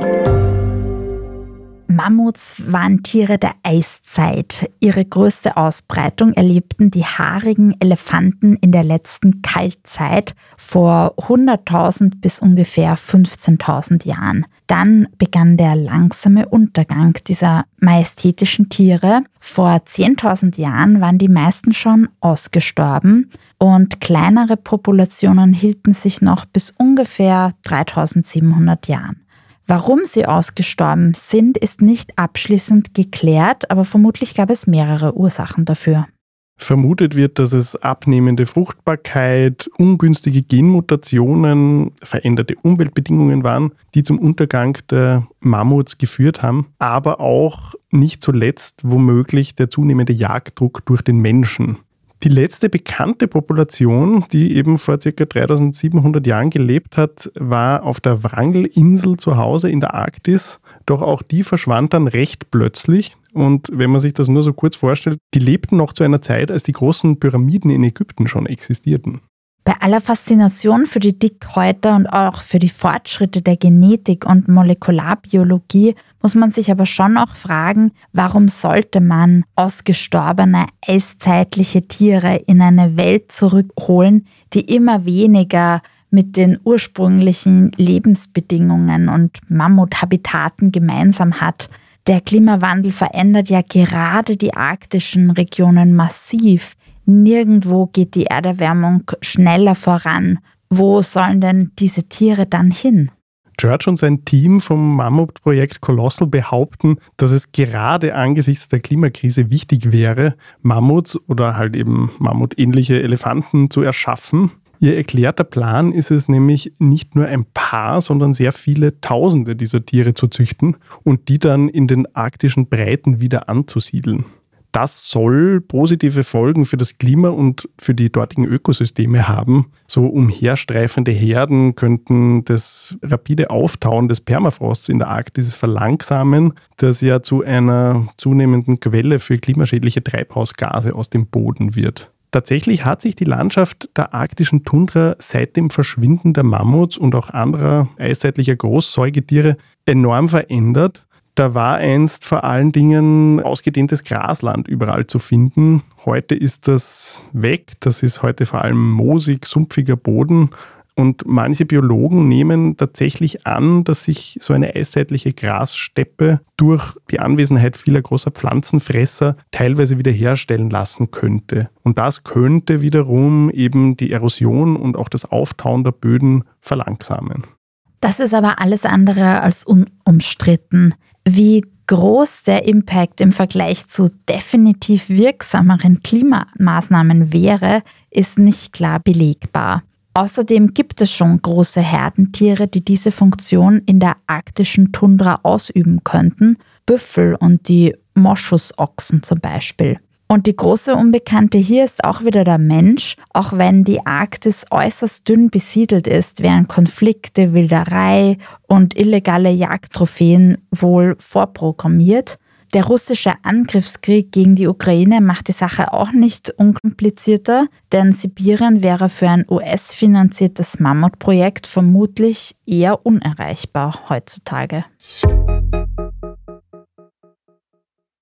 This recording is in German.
Mammuts waren Tiere der Eiszeit. Ihre größte Ausbreitung erlebten die haarigen Elefanten in der letzten Kaltzeit vor 100.000 bis ungefähr 15.000 Jahren. Dann begann der langsame Untergang dieser majestätischen Tiere. Vor 10.000 Jahren waren die meisten schon ausgestorben und kleinere Populationen hielten sich noch bis ungefähr 3.700 Jahren. Warum sie ausgestorben sind, ist nicht abschließend geklärt, aber vermutlich gab es mehrere Ursachen dafür. Vermutet wird, dass es abnehmende Fruchtbarkeit, ungünstige Genmutationen, veränderte Umweltbedingungen waren, die zum Untergang der Mammuts geführt haben, aber auch nicht zuletzt womöglich der zunehmende Jagddruck durch den Menschen. Die letzte bekannte Population, die eben vor ca. 3700 Jahren gelebt hat, war auf der Wrangel-Insel zu Hause in der Arktis. Doch auch die verschwand dann recht plötzlich. Und wenn man sich das nur so kurz vorstellt, die lebten noch zu einer Zeit, als die großen Pyramiden in Ägypten schon existierten. Bei aller Faszination für die Dickhäuter und auch für die Fortschritte der Genetik und Molekularbiologie muss man sich aber schon auch fragen, warum sollte man ausgestorbene eiszeitliche Tiere in eine Welt zurückholen, die immer weniger mit den ursprünglichen Lebensbedingungen und Mammuthabitaten gemeinsam hat. Der Klimawandel verändert ja gerade die arktischen Regionen massiv. Nirgendwo geht die Erderwärmung schneller voran. Wo sollen denn diese Tiere dann hin? George und sein Team vom Mammutprojekt Colossal behaupten, dass es gerade angesichts der Klimakrise wichtig wäre, Mammuts oder halt eben mammutähnliche Elefanten zu erschaffen. Ihr erklärter Plan ist es nämlich, nicht nur ein paar, sondern sehr viele Tausende dieser Tiere zu züchten und die dann in den arktischen Breiten wieder anzusiedeln. Das soll positive Folgen für das Klima und für die dortigen Ökosysteme haben. So umherstreifende Herden könnten das rapide Auftauen des Permafrosts in der Arktis verlangsamen, das ja zu einer zunehmenden Quelle für klimaschädliche Treibhausgase aus dem Boden wird. Tatsächlich hat sich die Landschaft der arktischen Tundra seit dem Verschwinden der Mammuts und auch anderer eiszeitlicher Großsäugetiere enorm verändert. Da war einst vor allen Dingen ausgedehntes Grasland überall zu finden. Heute ist das weg. Das ist heute vor allem moosig, sumpfiger Boden. Und manche Biologen nehmen tatsächlich an, dass sich so eine eiszeitliche Grassteppe durch die Anwesenheit vieler großer Pflanzenfresser teilweise wiederherstellen lassen könnte. Und das könnte wiederum eben die Erosion und auch das Auftauen der Böden verlangsamen. Das ist aber alles andere als unumstritten. Wie groß der Impact im Vergleich zu definitiv wirksameren Klimamaßnahmen wäre, ist nicht klar belegbar. Außerdem gibt es schon große Herdentiere, die diese Funktion in der arktischen Tundra ausüben könnten, Büffel und die Moschusochsen zum Beispiel. Und die große Unbekannte hier ist auch wieder der Mensch. Auch wenn die Arktis äußerst dünn besiedelt ist, wären Konflikte, Wilderei und illegale Jagdtrophäen wohl vorprogrammiert. Der russische Angriffskrieg gegen die Ukraine macht die Sache auch nicht unkomplizierter, denn Sibirien wäre für ein US-finanziertes Mammutprojekt vermutlich eher unerreichbar heutzutage.